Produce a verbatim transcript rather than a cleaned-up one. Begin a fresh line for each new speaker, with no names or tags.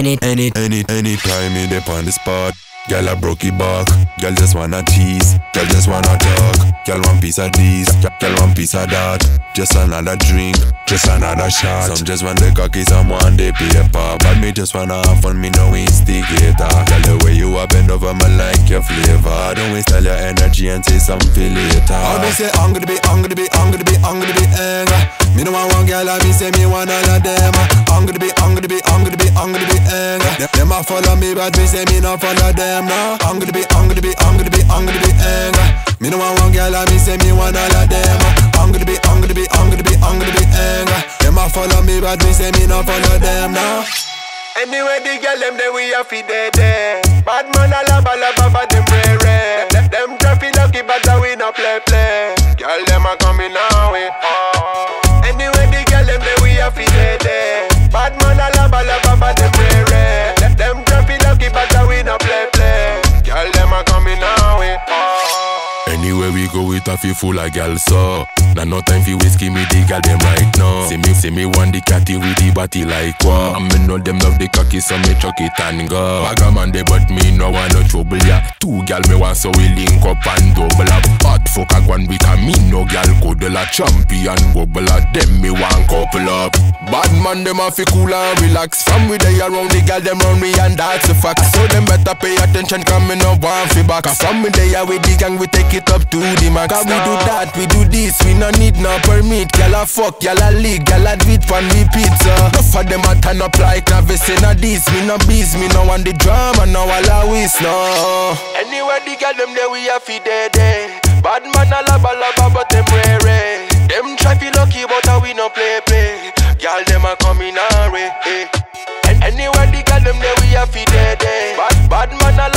any, any,
any, any time me dip on the spot. Girl I broke it back. Girl just wanna tease. Girl just wanna talk. Girl want piece of this. Girl want piece of that. Just another drink. Just another shot. Some just want the cocky, some want the paper. But me just wanna have fun, me no instigator. Girl the way you up bend over me like your flavor. Don't waste all your energy and say something later.
I me say I'm gonna be, I'm gonna be, I'm gonna be, I'm gonna be angry. Me no want one girl, I me say me want all of them. I'm gonna be, I'm gonna be, I'm gonna be, I'm gonna be angry. Them, them a follow me, but me say me not follow them. No, I'm gonna be, I'm gonna be, I'm gonna be, I'm gonna be angry. Me no want one girl, I me say me want all of them. I'm gonna be, I'm gonna be, I'm gonna be, I'm gonna be angry. Them a follow me, but me say me not follow them. No.
Anyway, the girl them there we a fi dead there. Bad man a laba laba but them rare rare. Them, them traffic lucky but that we no play play. Girl them a coming now way. Oh. Anyway, the girl them there we a fi dead there. Bad man a laba laba but them rare rare. Them, them traffic lucky but that we no play play. Girl them a coming now way. Oh.
Anywhere we go, it a feel full of gal so. Now no time for whiskey, me the gal them right now. See me, see me want the catty with the body like what? I me know them love the cocky, so me chuck it and go. Bag a man they but me no want no trouble ya. Two gal me want so we link up and double up. Hot fuck a one with a me no gal cuddle a champion bubble a them me want couple up. Bad man them a fi cool and relax. From we they around the gal them round me and that's a fact. So them better pay attention 'cause me no want fi back. From we they a with the gang we take it up to the max. 'Cause we do that, we do this, we no need no permit. Gyal a fuck, gyal a lick, gyal a do it pan repeat. Enough of them a turn up like Travis in a this. Me no beast, me no want the drama, no all a waste, no.
Anywhere the girl them there we a fi dead there. Bad man a laba laba but them rare rare. Them try fi lucky but a we no play play. Gyal them a coming our way. Eh. Anywhere the girl them there we a fi dead there. Bad, bad man a